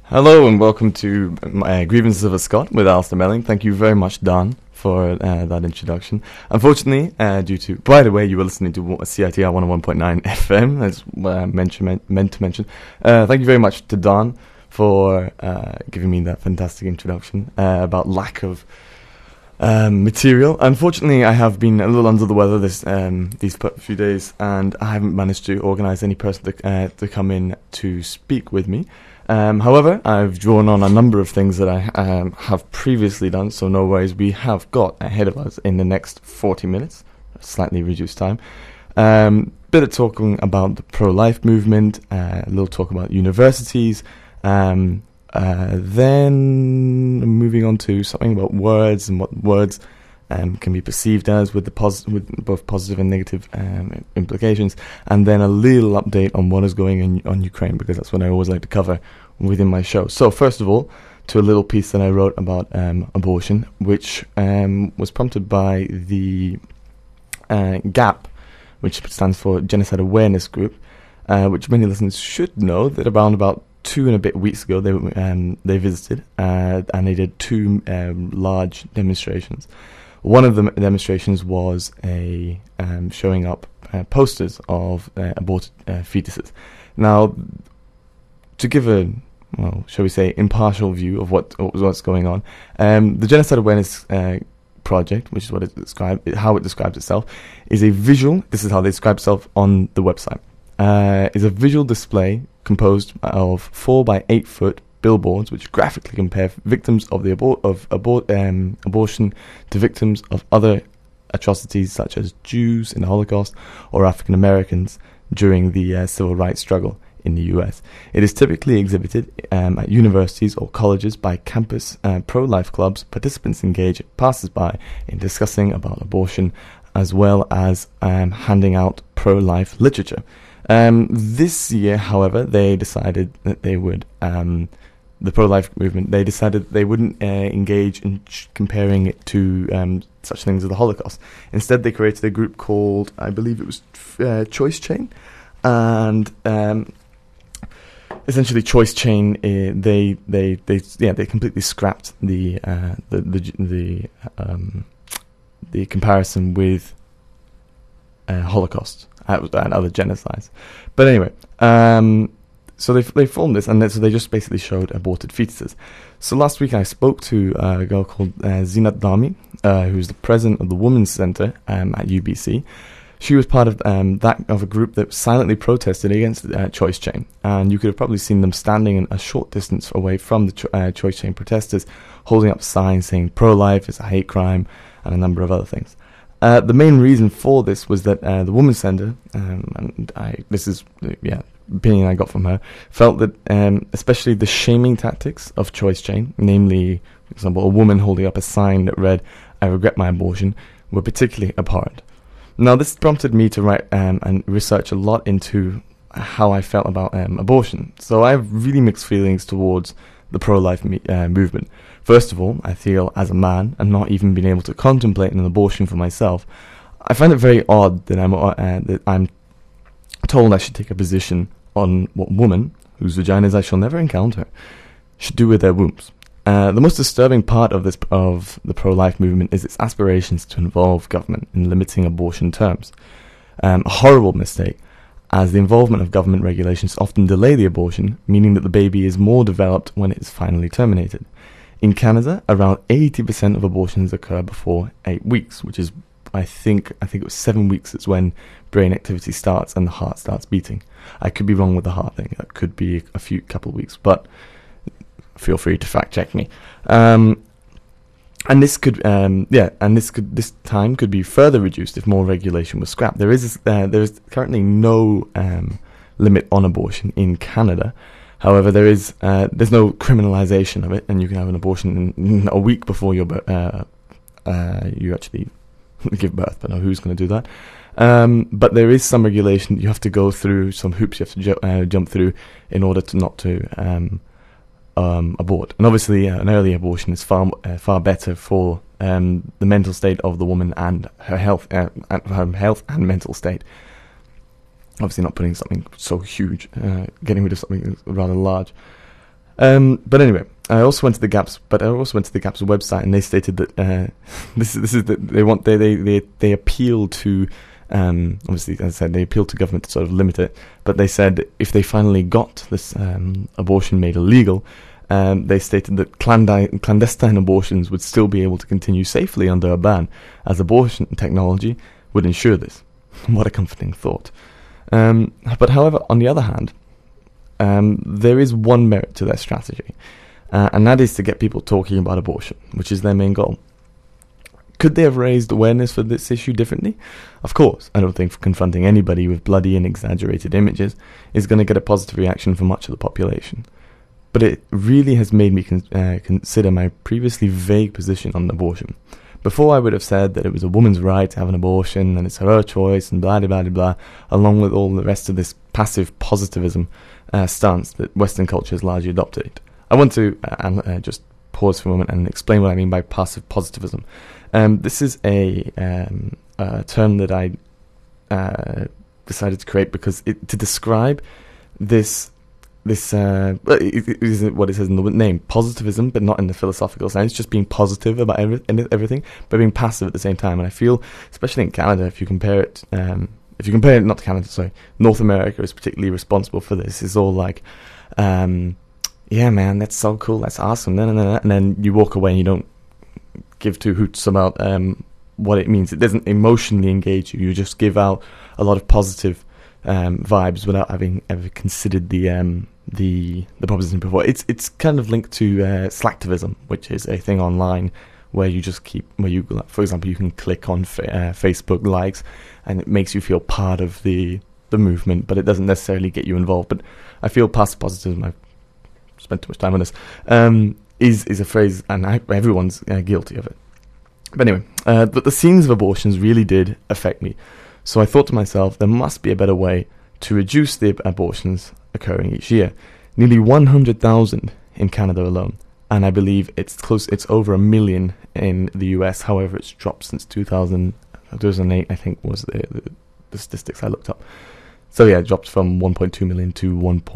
Hello and welcome to Grievances of a Scot with Alistair Melling. Thank you very much, Dan, for that introduction. Unfortunately, due to, by the way, you were listening to CITR 101.9 FM, as meant to mention. Thank you very much to Dan for giving me that fantastic introduction about lack of material. Unfortunately, I have been a little under the weather these few days, and I haven't managed to organise any person to come in to speak with me. However, I've drawn on a number of things that I have previously done, so no worries. We have got ahead of us in the next 40 minutes, slightly reduced time. Bit of talking about the pro-life movement, a little talk about universities, then moving on to something about words and what words can be perceived as with both positive and negative implications, and then a little update on what is going on Ukraine, because that's what I always like to cover within my show. So first of all, to a little piece that I wrote about abortion, which was prompted by the GAP, which stands for Genocide Awareness Group, which many listeners should know that around about 2 and a bit weeks ago they visited and they did 2 large demonstrations. One of the demonstrations was a showing up posters of aborted fetuses. Now, to give a, well, shall we say, impartial view of what's going on, the Genocide Awareness Project, which is what how it describes itself, is a visual. This is how they describe itself on the website. Is a visual display composed of 4 by 8 foot billboards which graphically compare victims of the abortion to victims of other atrocities such as Jews in the Holocaust or African Americans during the civil rights struggle in the US. It is typically exhibited at universities or colleges by campus pro-life clubs. Participants engage passers-by in discussing about abortion as well as handing out pro-life literature. This year, however, they decided that they would the pro-life movement, they decided they wouldn't engage in comparing it to such things as the Holocaust. Instead, they created a group called, I believe it was Choice Chain, and essentially Choice Chain, they completely scrapped the comparison with Holocaust and other genocides. But anyway, so they formed this, and so they just basically showed aborted fetuses. So last week I spoke to a girl called Zinat Dami, who's the president of the Women's Centre at UBC. She was part of a group that silently protested against Choice Chain, and you could have probably seen them standing a short distance away from the Choice Chain protesters, holding up signs saying pro-life is a hate crime, and a number of other things. The main reason for this was that the Women's Centre, opinion I got from her, felt that especially the shaming tactics of Choice Chain, namely, for example, a woman holding up a sign that read, "I regret my abortion," were particularly abhorrent. Now, this prompted me to write and research a lot into how I felt about abortion. So I have really mixed feelings towards the pro-life movement. First of all, I feel as a man, and not even being able to contemplate an abortion for myself, I find it very odd that I'm told I should take a position on what women, whose vaginas I shall never encounter, should do with their wombs. The most disturbing part of the pro-life movement is its aspirations to involve government in limiting abortion terms. A horrible mistake, as the involvement of government regulations often delay the abortion, meaning that the baby is more developed when it is finally terminated. In Canada, around 80% of abortions occur before 8 weeks, which is, I think it was 7 weeks. It's when brain activity starts and the heart starts beating. I could be wrong with the heart thing. That could be a couple of weeks, but feel free to fact check me. And this time could be further reduced if more regulation was scrapped. There is currently no limit on abortion in Canada. However, there's no criminalization of it, and you can have an abortion in a week before you actually give birth. But no, who's going to do that? But there is some regulation. You have to go through some hoops. You have to jump through in order to not to abort. And obviously, an early abortion is far better for the mental state of the woman and her health and mental state. Obviously, not putting something so huge, getting rid of something rather large. But anyway, I also went to the GAP's website, and they stated that this is that they appeal to obviously, as I said, they appealed to government to sort of limit it. But they said if they finally got this abortion made illegal, they stated that clandestine abortions would still be able to continue safely under a ban, as abortion technology would ensure this. What a comforting thought. But however, on the other hand, there is one merit to their strategy, and that is to get people talking about abortion, which is their main goal. Could they have raised awareness for this issue differently? Of course. I don't think confronting anybody with bloody and exaggerated images is going to get a positive reaction from much of the population. But it really has made me consider my previously vague position on abortion. Before, I would have said that it was a woman's right to have an abortion and it's her choice and blah, blah, blah, blah, along with all the rest of this passive positivism stance that Western culture has largely adopted. I want to just pause for a moment and explain what I mean by passive positivism. This is a term that I decided to create because to describe this it is what it says in the name, positivism, but not in the philosophical sense, just being positive about everything, but being passive at the same time. And I feel, especially in Canada, if you compare it, not to Canada, sorry, North America is particularly responsible for this. It's all like, yeah, man, that's so cool, that's awesome, and then you walk away and you don't give two hoots about what it means. It doesn't emotionally engage you. You just give out a lot of positive vibes without having ever considered the proposition before. It's kind of linked to slacktivism, which is a thing online where you just for example, you can click on Facebook likes, and it makes you feel part of the movement, but it doesn't necessarily get you involved. But I feel passive positivism, I've spent too much time on this, is a phrase, and everyone's guilty of it. But anyway, but the scenes of abortions really did affect me. So I thought to myself, there must be a better way to reduce the abortions occurring each year. Nearly 100,000 in Canada alone, and I believe it's over 1 million in the US. However, it's dropped since 2008, I think, was the statistics I looked up. So yeah, it dropped from 1.2 million to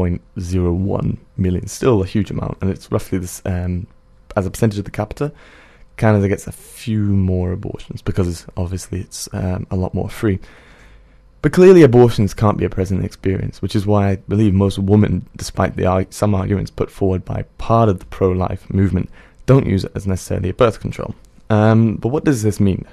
1.01 million. Still a huge amount, and it's roughly this, as a percentage of the capita, Canada gets a few more abortions because obviously it's a lot more free. But clearly abortions can't be a present experience, which is why I believe most women, despite some arguments put forward by part of the pro-life movement, don't use it as necessarily a birth control. But what does this mean?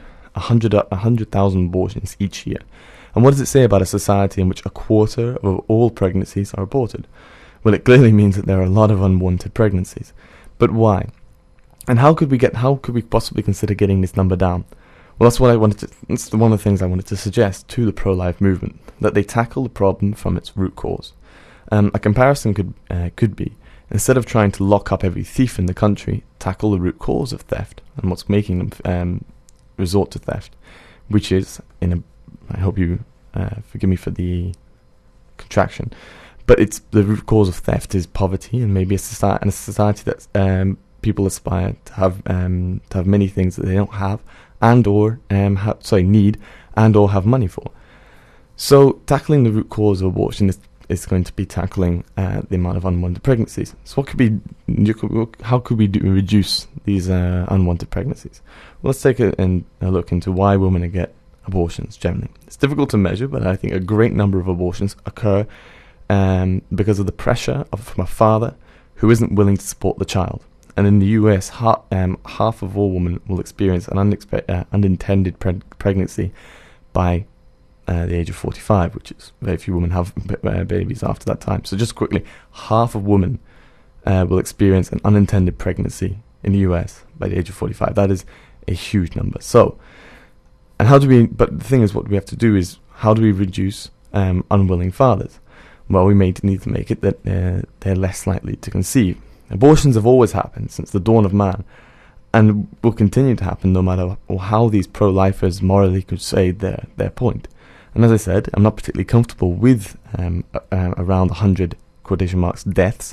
100,000 abortions each year. And what does it say about a society in which a quarter of all pregnancies are aborted? Well, it clearly means that there are a lot of unwanted pregnancies. But why? And how could we possibly consider getting this number down? Well, that's one of the things I wanted to suggest to the pro-life movement, that they tackle the problem from its root cause. A comparison could be, instead of trying to lock up every thief in the country, tackle the root cause of theft and what's making them resort to theft, which is, I hope you forgive me for the contraction, but it's the root cause of theft is poverty, and maybe a society that people aspire to have many things that they don't have, and or need, and or have money for. So tackling the root cause of abortion is going to be tackling the amount of unwanted pregnancies. So how could we reduce these unwanted pregnancies? Well, let's take a look into why women get abortions generally. It's difficult to measure, but I think a great number of abortions occur because of the pressure from a father who isn't willing to support the child. And in the US, half of all women will experience an unintended pregnancy by the age of 45, which is very few women have babies after that time. So just quickly, half of women will experience an unintended pregnancy in the US by the age of 45. That is a huge number. So, but the thing is, what we have to do is, how do we reduce unwilling fathers? Well, we may need to make it that they're less likely to conceive. Abortions have always happened since the dawn of man, and will continue to happen no matter how these pro-lifers morally could say their point. And as I said, I'm not particularly comfortable with around 100 quotation marks deaths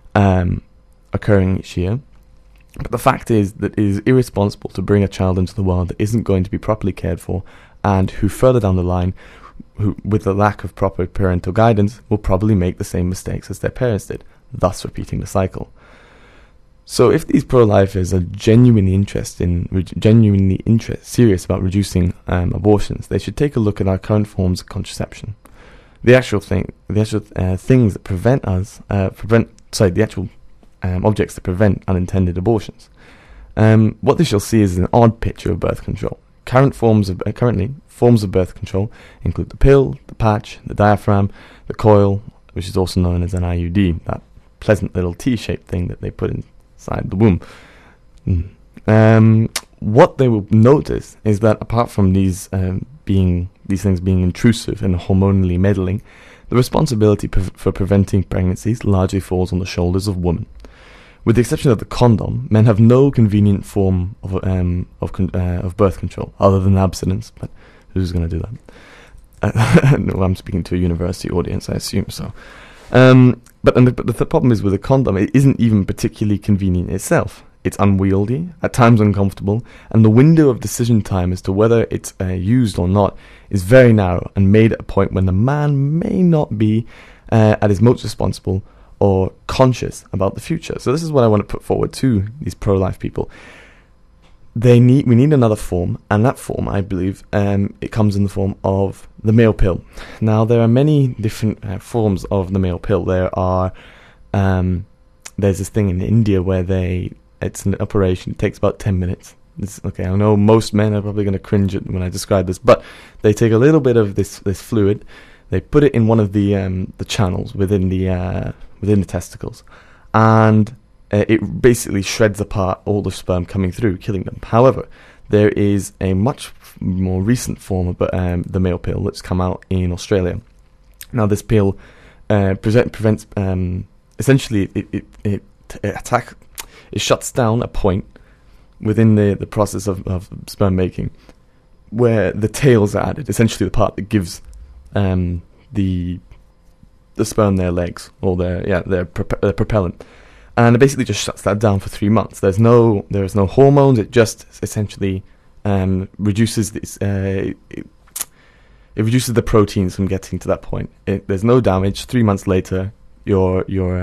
occurring each year. But the fact is that it is irresponsible to bring a child into the world that isn't going to be properly cared for, and who further down the line, with the lack of proper parental guidance, will probably make the same mistakes as their parents did, thus repeating the cycle. So if these pro-lifers are serious about reducing abortions, they should take a look at our current forms of contraception. The actual things that prevent the actual objects that prevent unintended abortions. What they shall see is an odd picture of birth control. Currently, forms of birth control include the pill, the patch, the diaphragm, the coil, which is also known as an IUD, that pleasant little T-shaped thing that they put inside the womb. What they will notice is that apart from these things being intrusive and hormonally meddling, the responsibility for preventing pregnancies largely falls on the shoulders of women. With the exception of the condom, men have no convenient form of birth control other than abstinence. But who's going to do that? No, I'm speaking to a university audience, I assume so. But the problem is with a condom, it isn't even particularly convenient itself. It's unwieldy, at times uncomfortable, and the window of decision time as to whether it's used or not is very narrow and made at a point when the man may not be at his most responsible or conscious about the future. So this is what I want to put forward to these pro-life people. We need another form, and that form, I believe, it comes in the form of the male pill. Now, there are many different forms of the male pill. There's this thing in India where it's an operation. It takes about 10 minutes. I know most men are probably going to cringe when I describe this, but they take a little bit of this fluid, they put it in one of the channels within the testicles, and it basically shreds apart all the sperm coming through, killing them. However, there is a much more recent form of the male pill that's come out in Australia. Now, this pill prevents essentially it shuts down a point within the process of sperm making where the tails are added, essentially the part that gives the sperm their legs or their propellant. And it basically just shuts that down for 3 months. There's no hormones. It just essentially reduces this. It reduces the proteins from getting to that point. There's no damage. 3 months later, you're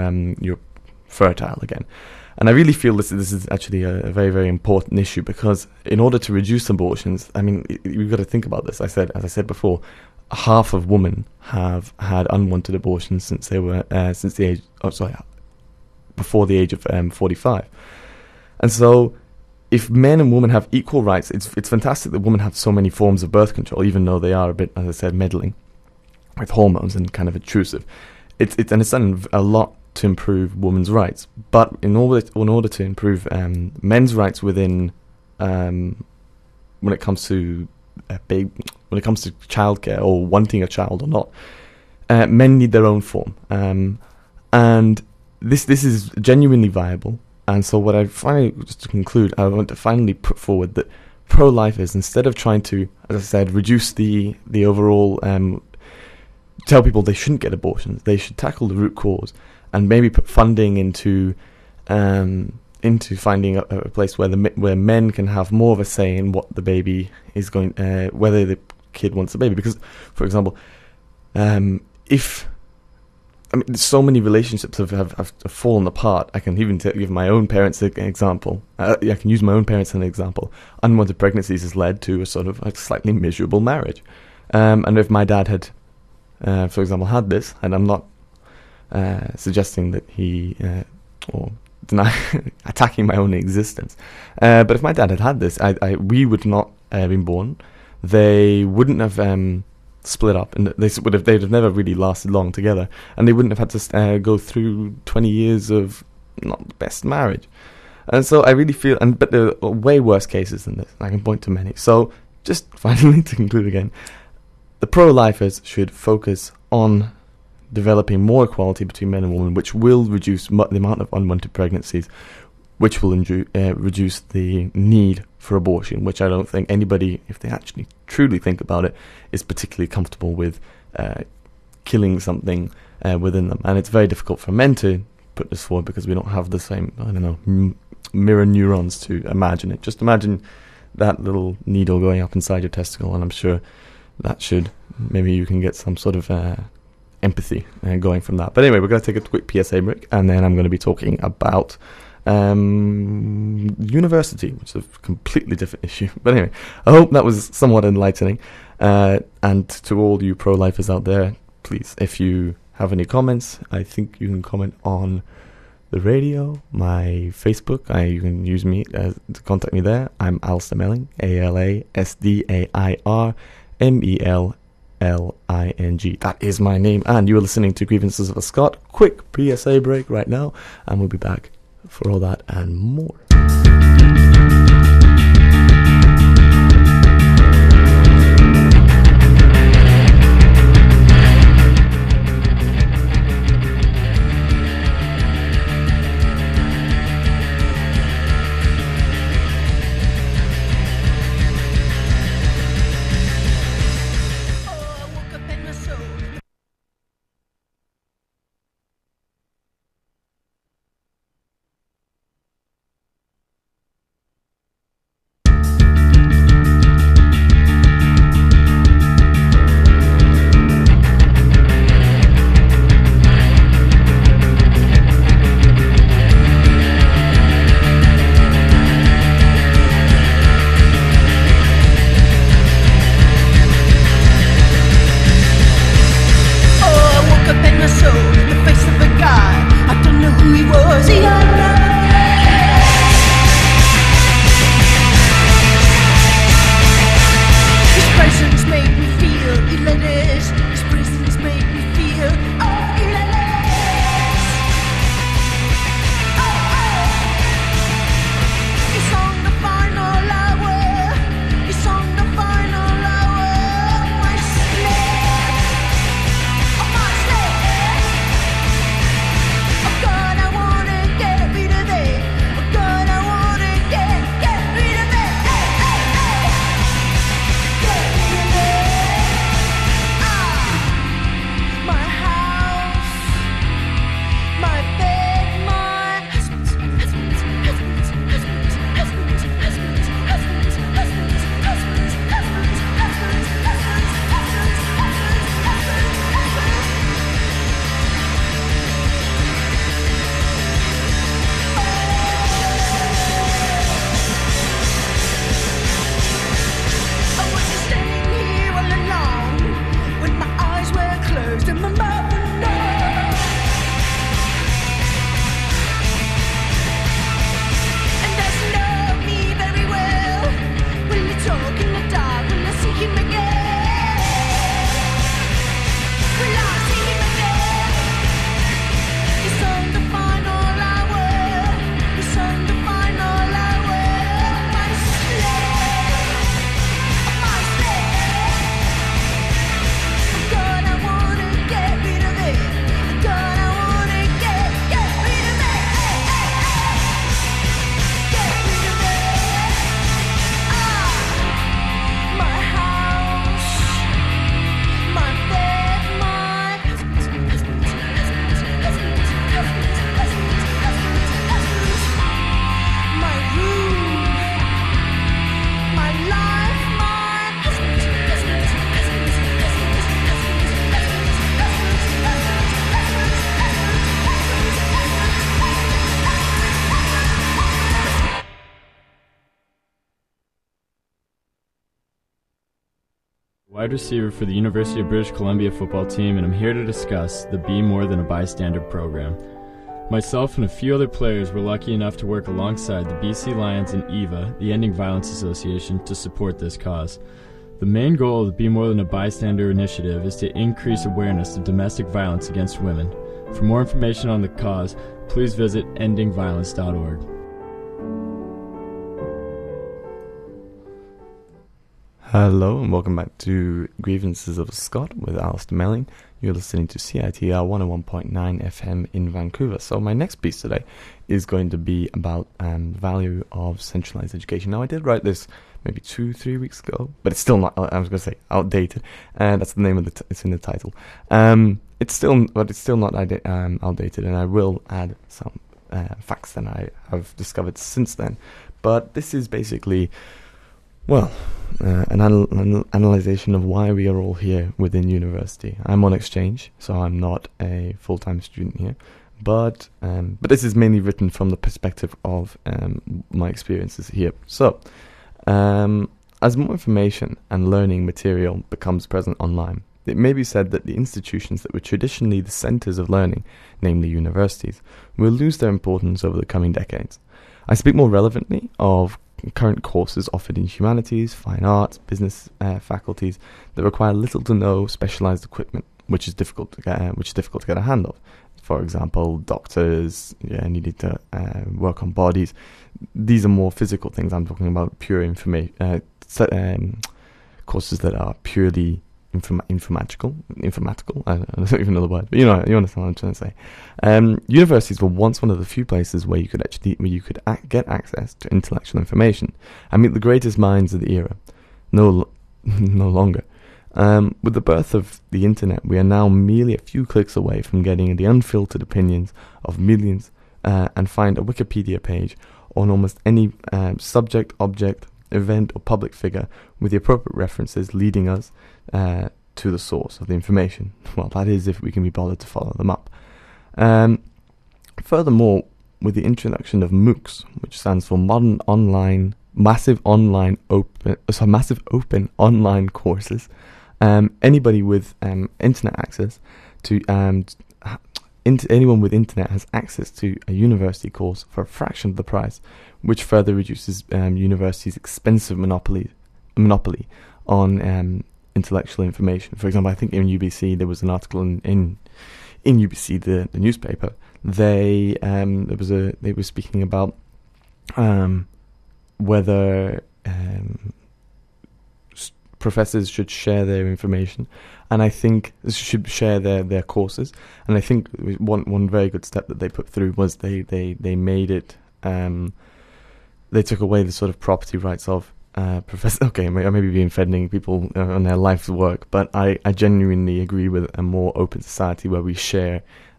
fertile again. And I really feel this is actually a very, very important issue, because in order to reduce abortions, I mean, we've got to think about this. As I said before, half of women have had unwanted abortions since they were before the age of 45. And so if men and women have equal rights, it's fantastic that women have so many forms of birth control, even though they are a bit, as I said, meddling with hormones and kind of intrusive. It's done a lot to improve women's rights, but in order to improve men's rights within when it comes to childcare or wanting a child or not, men need their own form, and this is genuinely viable. And so what I finally, just to conclude, I want to finally put forward that pro-lifers, instead of trying to, as I said, reduce the overall, tell people they shouldn't get abortions, they should tackle the root cause and maybe put funding into finding a place where men can have more of a say in what the baby is going, whether the kid wants a baby. Because, for example, so many relationships have fallen apart. I can even give my own parents an example. I can use my own parents as an example. Unwanted pregnancies has led to a sort of a slightly miserable marriage. And if my dad had, for example, had this, and I'm not suggesting that he or attacking my own existence, but if my dad had this, we would not have been born. They wouldn't have split up, and they'd have never really lasted long together, and they wouldn't have had to go through 20 years of not the best marriage. And so I really feel, but there are way worse cases than this. I can point to many. So just finally to conclude again, the pro-lifers should focus on developing more equality between men and women, which will reduce the amount of unwanted pregnancies, which will reduce the need for abortion, which I don't think anybody, if they actually truly think about it, is particularly comfortable with killing something within them. And it's very difficult for men to put this forward because we don't have the same, mirror neurons to imagine it. Just imagine that little needle going up inside your testicle, and I'm sure maybe you can get some sort of empathy going from that. But anyway, we're going to take a quick PSA break, and then I'm going to be talking about University, which is a completely different issue. But anyway, I hope that was somewhat enlightening. And to all you pro-lifers out there, please, if you have any comments, I think you can comment on the radio, my Facebook. You can use me to contact me there. I'm Alistair Melling, ALASDAIRMELLING. That is my name, and you are listening to Grievances of a Scot. Quick PSA break right now, and we'll be back for all that and more. Wide receiver for the University of British Columbia football team, and I'm here to discuss the Be More Than a Bystander program. Myself and a few other players were lucky enough to work alongside the BC Lions and EVA, the Ending Violence Association, to support this cause. The main goal of the Be More Than a Bystander initiative is to increase awareness of domestic violence against women. For more information on the cause, please visit endingviolence.org. Hello and welcome back to Grievances of a Scot with Alistair Melling. You're listening to CITR 101.9 FM in Vancouver. So my next piece today is going to be about the value of centralized education. Now I did write this maybe 2-3 weeks ago, but it's still not, I was going to say, outdated. That's the name of it's in the title. It's still not outdated, and I will add some facts that I have discovered since then. But this is basically, well, an analyzation of why we are all here within university. I'm on exchange, so I'm not a full-time student here, But this is mainly written from the perspective of my experiences here. So, as more information and learning material becomes present online, it may be said that the institutions that were traditionally the centres of learning, namely universities, will lose their importance over the coming decades. I speak more relevantly of current courses offered in humanities, fine arts, business faculties that require little to no specialised equipment, which is difficult to get a hand of. For example, doctors needed to work on bodies. These are more physical things. I'm talking about pure courses that are purely informatical. I don't even know the word, but you understand what I'm trying to say. Universities were once one of the few places where you could get access to intellectual information and meet the greatest minds of the era. No longer. With the birth of the internet, we are now merely a few clicks away from getting the unfiltered opinions of millions and find a Wikipedia page on almost any subject, object, event or public figure with the appropriate references leading us to the source of the information. Well, that is if we can be bothered to follow them up. Furthermore, with the introduction of MOOCs, which stands for Massive Open Online Courses, anybody with internet access to anyone with internet has access to a university course for a fraction of the price, which further reduces universities' expensive monopoly on intellectual information. For example, I think in UBC there was an article in UBC, the newspaper. They were speaking about whether professors should share their information, and I think should share their courses. And I think one very good step that they put through was they made it. They took away the sort of property rights of professors. Okay, I may be offending people on their life's work, but I genuinely agree with a more open society where we share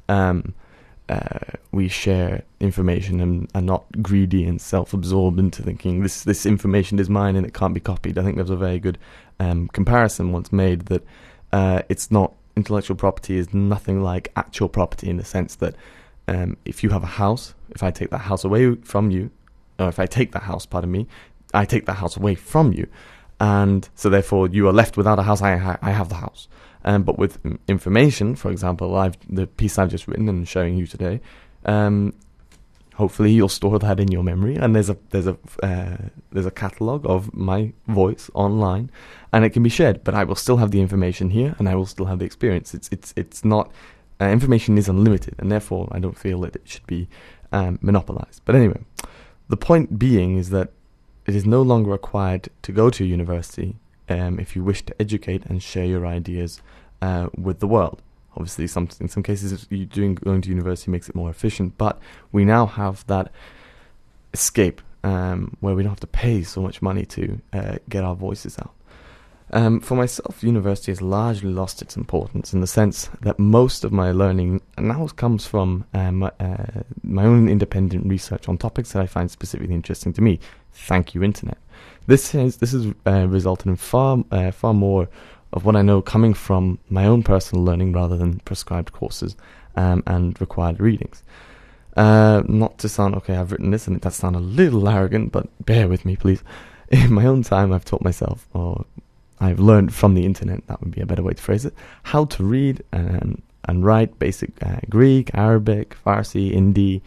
information and are not greedy and self-absorbed into thinking this information is mine and it can't be copied. I think there was a very good comparison once made that it's not, intellectual property is nothing like actual property in the sense that if you have a house, if I take that house away from you, or if I take that house, I take that house away from you, and so therefore you are left without a house. I have the house. But with information, for example, the piece I've just written and showing you today, hopefully you'll store that in your memory. And there's a catalogue of my voice online, and it can be shared. But I will still have the information here, and I will still have the experience. It's not information is unlimited, and therefore I don't feel that it should be monopolized. But anyway, the point being is that it is no longer required to go to a university if you wish to educate and share your ideas with the world. Obviously, in some cases, going to university makes it more efficient, but we now have that escape where we don't have to pay so much money to get our voices out. For myself, university has largely lost its importance in the sense that most of my learning now comes from my own independent research on topics that I find specifically interesting to me. Thank you, Internet. This has resulted in far more of what I know coming from my own personal learning rather than prescribed courses and required readings. Not to sound, okay, I've written this and it does sound a little arrogant, but bear with me, please. In my own time, I've taught myself, or I've learned from the internet, that would be a better way to phrase it, how to read and write basic Greek, Arabic, Farsi, Hindi,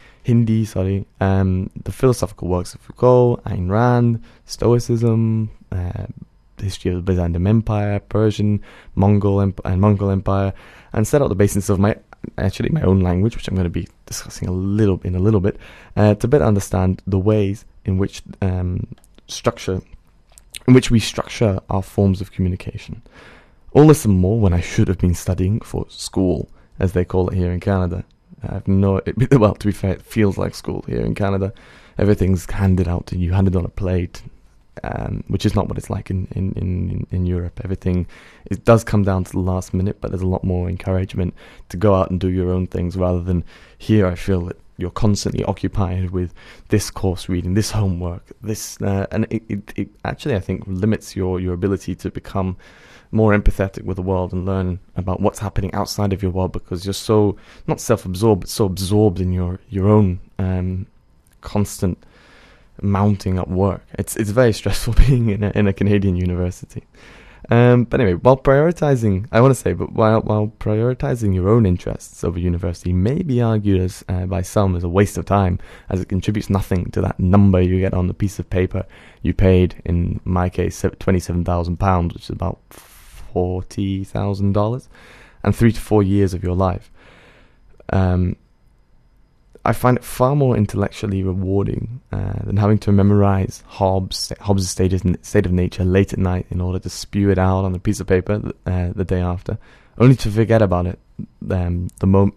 the philosophical works of Foucault, Ayn Rand, Stoicism, the history of the Byzantium Empire, Persian, Mongol Empire, and set out the basis of my own language, which I'm going to be discussing in a little bit, to better understand the ways in which we structure our forms of communication. All this and more when I should have been studying for school, as they call it here in Canada. To be fair, it feels like school here in Canada. Everything's handed out to you, handed on a plate, which is not what it's like in Europe. Everything, it does come down to the last minute, but there's a lot more encouragement to go out and do your own things rather than here. I feel that you're constantly occupied with this course reading, this homework, this, and it actually, I think, limits your ability to become more empathetic with the world and learn about what's happening outside of your world, because you're so, not self-absorbed, but so absorbed in your own constant mounting up work. It's very stressful being in a Canadian university. But anyway, while prioritizing your own interests over university may be argued as by some as a waste of time, as it contributes nothing to that number you get on the piece of paper you paid, in my case, £27,000, which is about $40,000, and 3 to 4 years of your life. I find it far more intellectually rewarding than having to memorize Hobbes' state of nature late at night in order to spew it out on a piece of paper the day after, only to forget about it the moment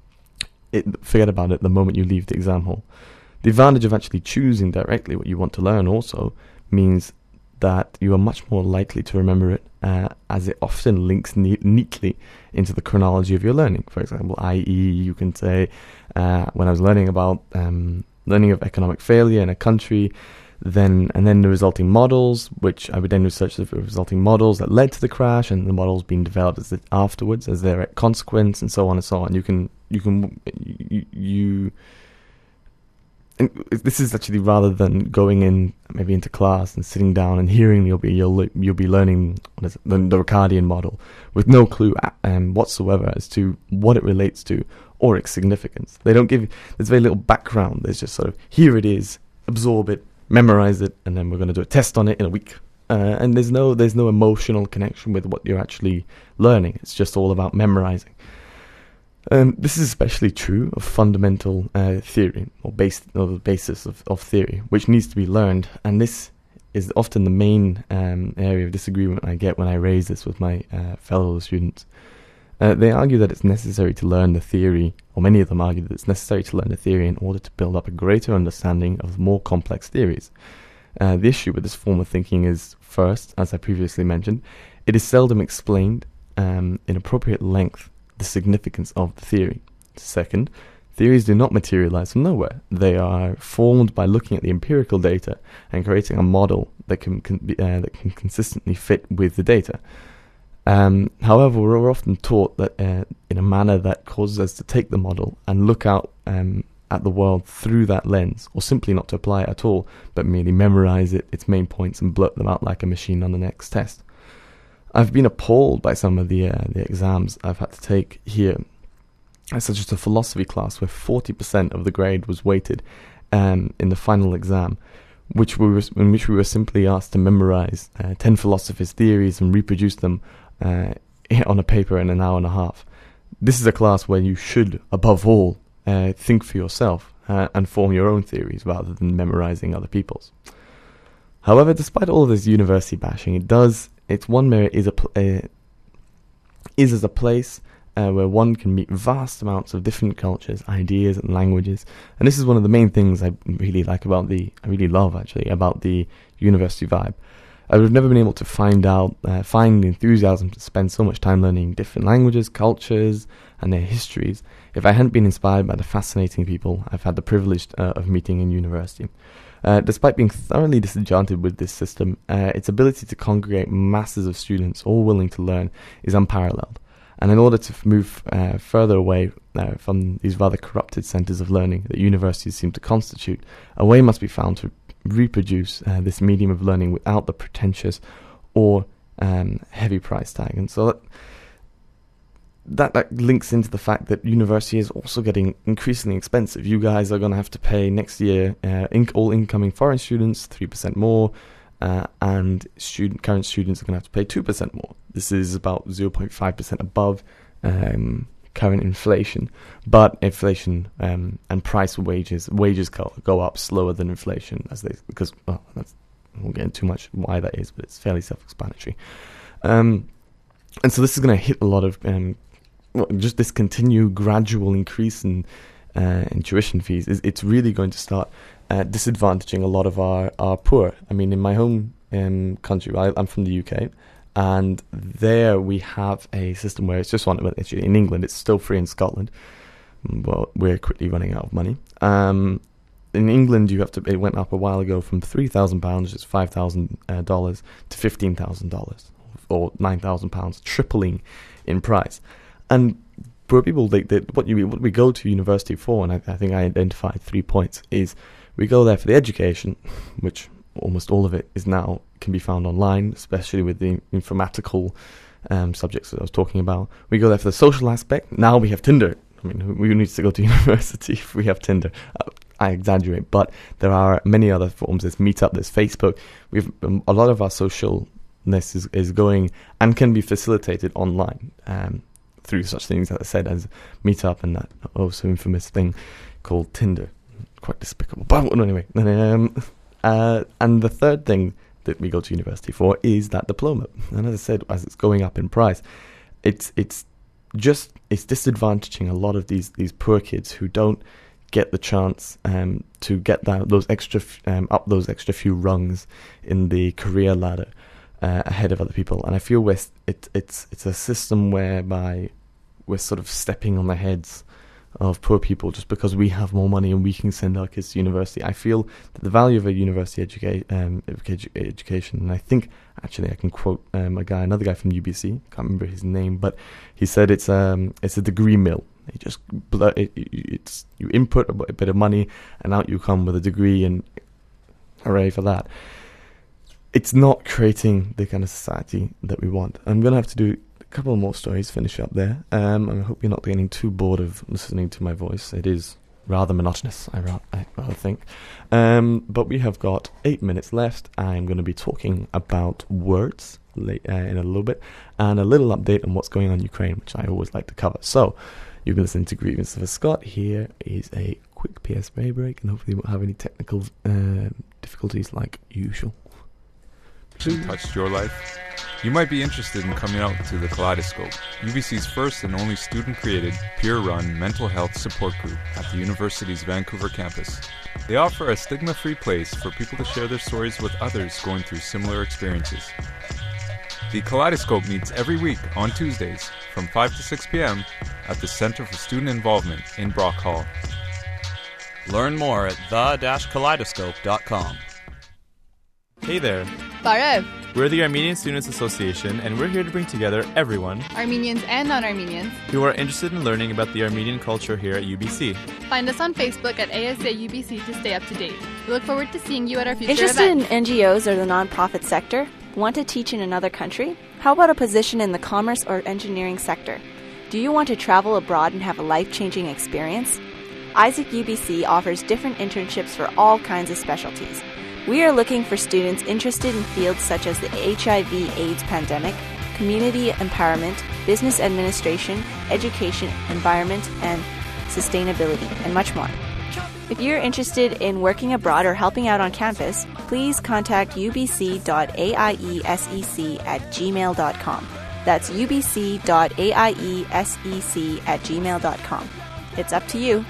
you leave the exam hall. The advantage of actually choosing directly what you want to learn also means that you are much more likely to remember it, as it often links neatly into the chronology of your learning. For example, i.e., you can say, when I was learning about learning of economic failure in a country, then the resulting models, which I would then research the resulting models that led to the crash, and the models being developed afterwards as their consequence, and so on and so on. And this is actually, rather than going in maybe into class and sitting down and hearing, you'll be learning the Ricardian model with no clue whatsoever as to what it relates to or its significance. There's very little background. There's just sort of, here it is, absorb it, memorize it, and then we're going to do a test on it in a week. And there's no emotional connection with what you're actually learning. It's just all about memorizing. This is especially true of fundamental theory, or the basis of theory, which needs to be learned. And this is often the main area of disagreement I get when I raise this with my fellow students. They argue that it's necessary to learn the theory, or many of them argue that it's necessary to learn the theory in order to build up a greater understanding of more complex theories. The issue with this form of thinking is, first, as I previously mentioned, it is seldom explained in appropriate length the significance of the theory. Second, theories do not materialize from nowhere. They are formed by looking at the empirical data and creating a model that can consistently fit with the data. However, we're often taught that in a manner that causes us to take the model and look out at the world through that lens, or simply not to apply it at all, but merely memorize its main points and blurt them out like a machine on the next test. I've been appalled by some of the exams I've had to take here, such as a philosophy class where 40% of the grade was weighted in the final exam, in which we were simply asked to memorize 10 philosophers' theories and reproduce them on a paper in an hour and a half. This is a class where you should, above all, think for yourself and form your own theories rather than memorizing other people's. However, despite all of this university bashing, its one merit is as a place where one can meet vast amounts of different cultures, ideas, and languages. And this is one of the main things I really love about the university vibe. I would have never been able to find the enthusiasm to spend so much time learning different languages, cultures, and their histories if I hadn't been inspired by the fascinating people I've had the privilege of meeting in university. Despite being thoroughly disenchanted with this system, its ability to congregate masses of students all willing to learn is unparalleled. And in order to move further away from these rather corrupted centres of learning that universities seem to constitute, a way must be found to reproduce this medium of learning without the pretentious or heavy price tag. And so that links into the fact that university is also getting increasingly expensive. You guys are going to have to pay next year all incoming foreign students 3% more, and current students are going to have to pay 2% more. This is about 0.5% above current inflation, but inflation and price of wages go up slower than inflation I won't get into too much why that is, but it's fairly self-explanatory. And so this is going to hit a lot of just this continued gradual increase in tuition fees. It's really going to start disadvantaging a lot of our poor. I mean, in my home country, I'm from the UK, and there we have a system where it's just in England, it's still free in Scotland, well, we're quickly running out of money. In England, it went up a while ago from £3,000, which is $5,000, to $15,000 or £9,000, tripling in price. And for people, what we go to university for, and I think I identified 3 points, is we go there for the education, which almost all of it is now can be found online, especially with the informatical subjects that I was talking about. We go there for the social aspect. Now we have Tinder. I mean, who needs to go to university if we have Tinder? I exaggerate, but there are many other forms. There's Meetup, there's Facebook. We've a lot of our socialness is going and can be facilitated online through such things, as I said, as Meetup and that also infamous thing called Tinder. Quite despicable, but anyway. And the third thing that we go to university for is that diploma. And as I said, as it's going up in price, it's disadvantaging a lot of these poor kids who don't get the chance to get those extra few rungs in the career ladder ahead of other people. And I feel it's a system whereby we're sort of stepping on the heads of poor people just because we have more money and we can send our kids to university. I feel that the value of a university education, and I think actually I can quote another guy from UBC, can't remember his name, but he said it's a degree mill. You input a bit of money and out you come with a degree, and hooray for that. It's not creating the kind of society that we want. I'm going to have to do a couple more stories, finish up there. I hope you're not getting too bored of listening to my voice. It is rather monotonous, I rather think. But we have got 8 minutes left. I'm going to be talking about words in a little bit, and a little update on what's going on in Ukraine, which I always like to cover. So, you've been listening to Grievances with Scott. Here is a quick PSA break, and hopefully we won't have any technical difficulties like usual. Touched your life? You might be interested in coming out to the Kaleidoscope, UBC's first and only student-created, peer-run mental health support group at the university's Vancouver campus. They offer a stigma-free place for people to share their stories with others going through similar experiences. The Kaleidoscope meets every week on Tuesdays from 5 to 6 p.m. at the Center for Student Involvement in Brock Hall. Learn more at the-kaleidoscope.com. Hey there. Barev. We're the Armenian Students Association, and we're here to bring together everyone, Armenians and non-Armenians, who are interested in learning about the Armenian culture here at UBC. Find us on Facebook at ASA UBC to stay up to date. We look forward to seeing you at our future Interested events. in NGOs or the nonprofit sector? Want to teach in another country? How about a position in the commerce or engineering sector? Do you want to travel abroad and have a life-changing experience? Isaac UBC offers different internships for all kinds of specialties. We are looking for students interested in fields such as the HIV/AIDS pandemic, community empowerment, business administration, education, environment, and sustainability, and much more. If you're interested in working abroad or helping out on campus, please contact ubc.aiesec@gmail.com. That's ubc.aiesec@gmail.com. It's up to you.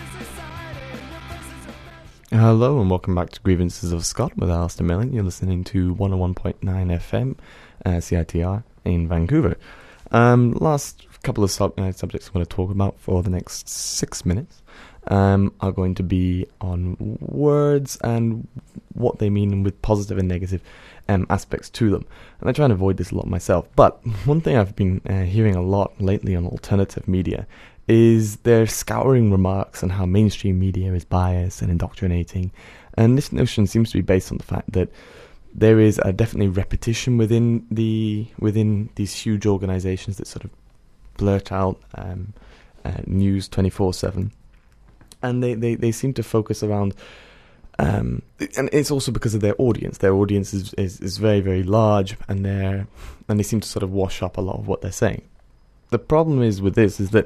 Hello and welcome back to Grievances of Scott with Alistair Milling. You're listening to 101.9 FM CITR in Vancouver. Last couple of subjects I'm going to talk about for the next 6 minutes are going to be on words and what they mean with positive and negative aspects to them. And I try and avoid this a lot myself. But one thing I've been hearing a lot lately on alternative media is their scouring remarks on how mainstream media is biased and indoctrinating. And this notion seems to be based on the fact that there is definitely repetition within these huge organizations that sort of blurt out news 24/7. And they seem to focus around, and it's also because of their audience. Their audience is very, very large, and they seem to sort of wash up a lot of what they're saying. The problem is with this is that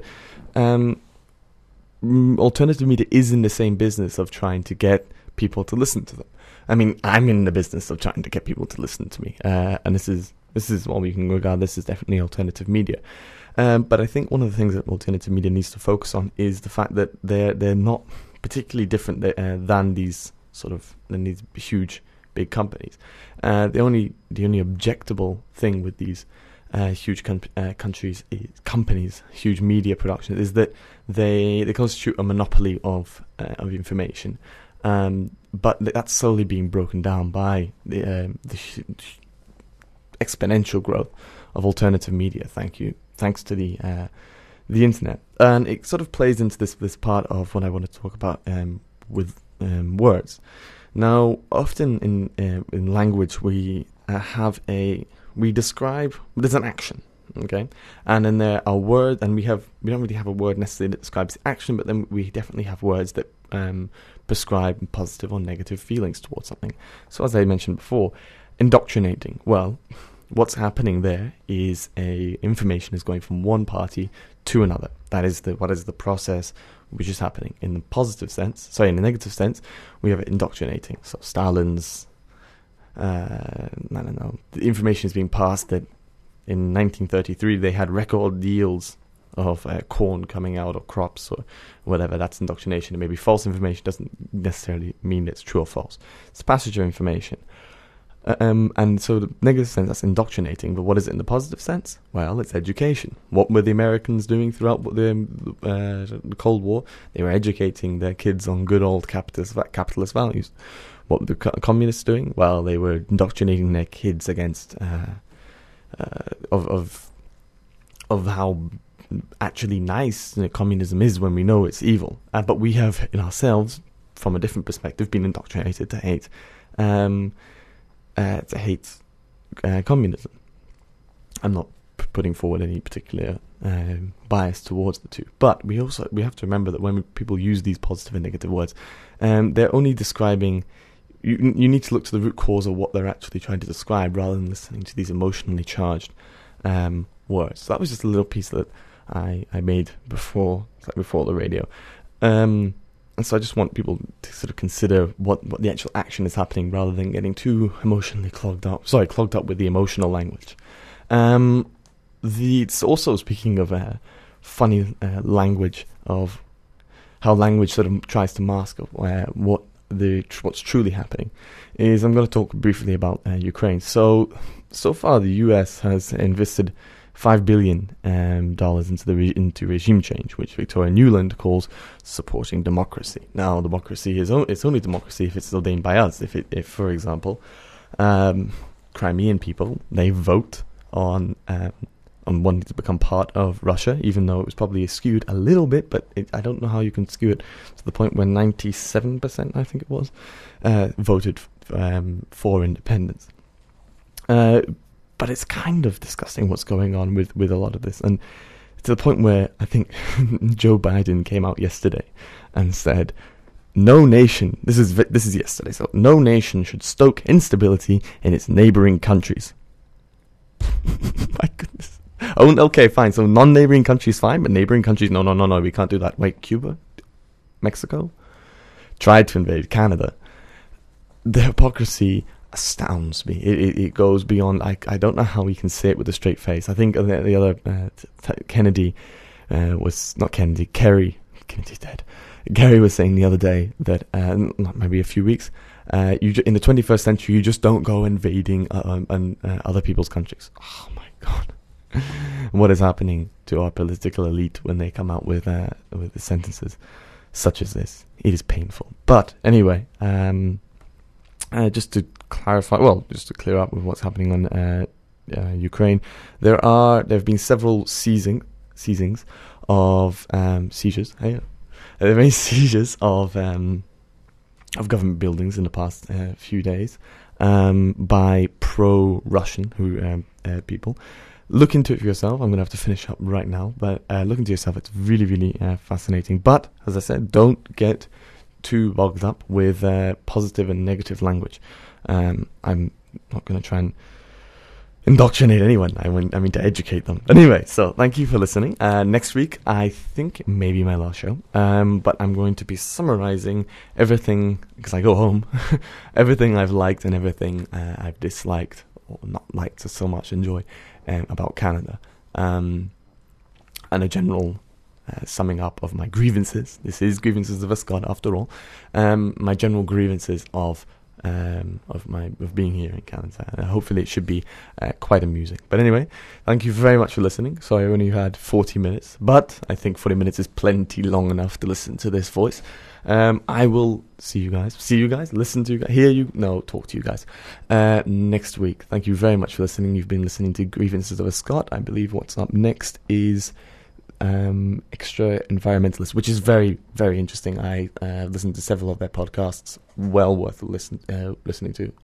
alternative media is in the same business of trying to get people to listen to them. I mean, I'm in the business of trying to get people to listen to me, and this is what we can regard this as definitely alternative media. But I think one of the things that alternative media needs to focus on is the fact that they're not particularly different than these huge big companies. The only objectable thing with these companies, huge media production, is that they constitute a monopoly of information, but that's slowly being broken down by the exponential growth of alternative media. Thanks to the internet, and it sort of plays into this part of what I want to talk about with words. Now, often in language, we describe, there's an action, okay, and then there are words, and we don't really have a word necessarily that describes the action, but then we definitely have words that prescribe positive or negative feelings towards something. So as I mentioned before, indoctrinating. Well, what's happening there is information is going from one party to another. That is what is the process which is happening. In the positive sense, in the negative sense, we have indoctrinating. So Stalin's, the information is being passed that in 1933 they had record yields of corn coming out, or crops, or whatever. That's indoctrination. It may be false information, doesn't necessarily mean it's true or false. It's passage of information. And so the negative sense, that's indoctrinating. But what is it in the positive sense? Well, it's education. What were the Americans doing throughout the Cold War? They were educating their kids on good old capitalist values. What were the communists doing? Well, they were indoctrinating their kids against of how actually nice communism is when we know it's evil. But we have in ourselves, from a different perspective, been indoctrinated to hate. Communism. I'm not putting forward any particular bias towards the two, but we have to remember that when people use these positive and negative words, they're only describing. You need to look to the root cause of what they're actually trying to describe, rather than listening to these emotionally charged words. So that was just a little piece that I made before the radio. And so I just want people to sort of consider what the actual action is happening, rather than getting too emotionally clogged up with the emotional language. It's also, speaking of funny language, of how language sort of tries to mask what's truly happening, is I'm going to talk briefly about Ukraine. So far the US has invested $5 billion into regime change, which Victoria Nuland calls supporting democracy. Now, democracy it's only democracy if it's ordained by us. If for example, Crimean people, they vote on wanting to become part of Russia, even though it was probably skewed a little bit, but I don't know how you can skew it to the point where 97%, I think it was, voted for independence. But it's kind of disgusting what's going on with a lot of this, and to the point where I think Joe Biden came out yesterday and said, "No nation." This is yesterday. So no nation should stoke instability in its neighboring countries. My goodness. Oh, okay, fine. So non-neighboring countries fine, but neighboring countries, no, we can't do that. Wait, Cuba, Mexico, tried to invade Canada. The hypocrisy astounds me. It goes beyond. I don't know how we can say it with a straight face. I think the other Kennedy was not Kennedy. Kerry's dead. Kerry was saying the other day that maybe a few weeks. In the 21st century, you just don't go invading other people's countries. Oh my God. What is happening to our political elite when they come out with sentences such as this? It is painful. But anyway, just to clear up with what's happening on Ukraine, there have been several seizings of seizures. There have been seizures of government buildings in the past few days by pro-Russian people. Look into it for yourself. I'm going to have to finish up right now, but look into it yourself. It's really, really fascinating. But as I said, don't get too bogged up with positive and negative language. I'm not going to try and indoctrinate anyone. I mean to educate them. Anyway, so thank you for listening. Next week, I think it may be my last show, but I'm going to be summarizing everything, because I go home, everything I've liked and everything I've disliked, or not liked so much, enjoy, about Canada. And a general summing up of my grievances. This is Grievances of a Scot, after all. My general grievances of of being here in Canada. Hopefully it should be quite amusing. But anyway, thank you very much for listening. Sorry I only had 40 minutes, but I think 40 minutes is plenty long enough to listen to this voice. I will see you guys, listen to you guys, talk to you guys next week. Thank you very much for listening. You've been listening to Grievances of a Scot. I believe what's up next is Extra Environmentalist, which is very, very interesting. I listened to several of their podcasts, well worth listening to.